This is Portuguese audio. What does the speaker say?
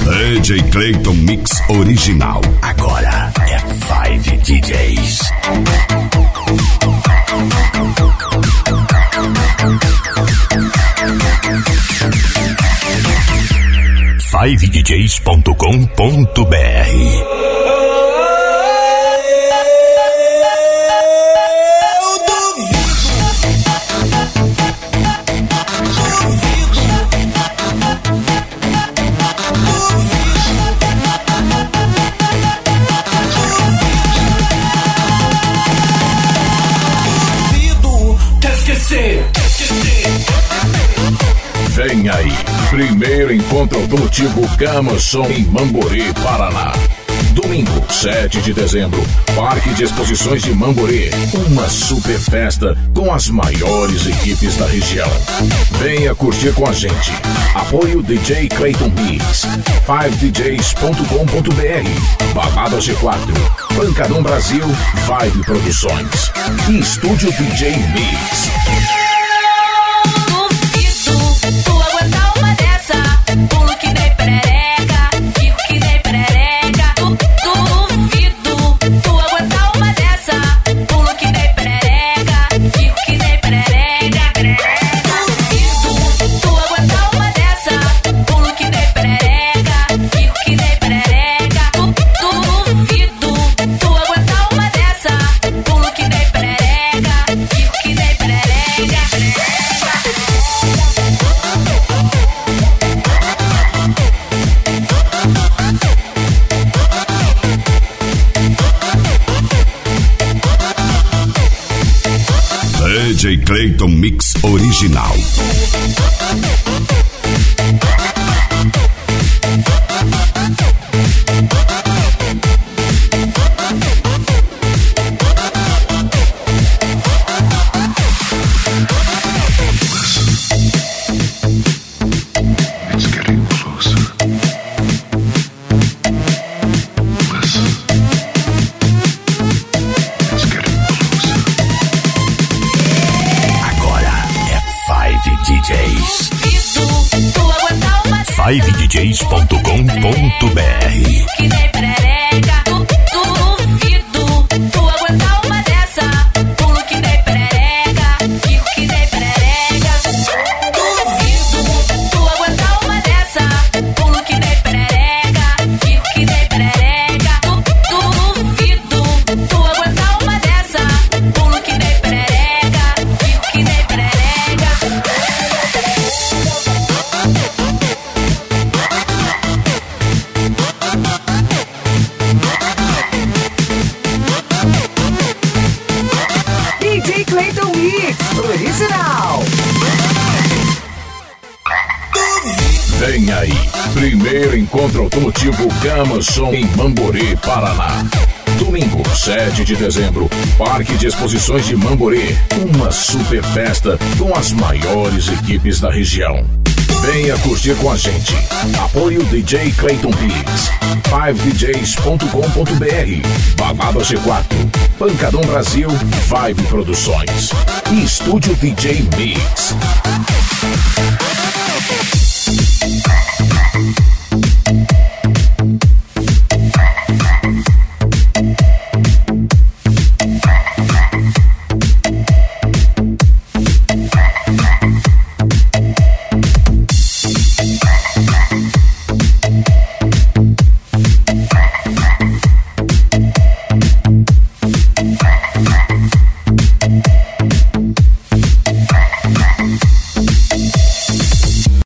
DJ Clayton Mix original. Agora é 5 DJs. 5DJs.com.br. Vem aí, primeiro encontro automotivo Gama Som em Mamborê, Paraná. Domingo, 7 de dezembro, Parque de Exposições de Mamborê. Uma super festa com as maiores equipes da região. Venha curtir com a gente. Apoio DJ Clayton Mix, 5DJs.com.br, Balada G4, Pancadão Brasil, Vibe Produções e Estúdio DJ Mix. DJ Clayton Mix original. DJs. 5DJs.com.br. Que nem perereca, duvido tu aguentar uma dessa. Pulo que nem perereca, fico que nem perereca. Duvido tu aguentar uma dessa. Pulo que nem perereca, fico que nem perereca. Duvido tu aguentar uma dessa. Pulo que nem perereca, fico que nem perereca. DJ Clayton Mix original. Vem aí, primeiro encontro automotivo Gama Som em Mamborê, Paraná. Domingo, 7 de dezembro, Parque de Exposições de Mamborê. Uma super festa com as maiores equipes da região. Venha curtir com a gente. Apoio DJ Clayton Mix, 5DJs.com.br, Balada G4, Pancadão Brasil, Vibe Produções e Estúdio DJ Mix.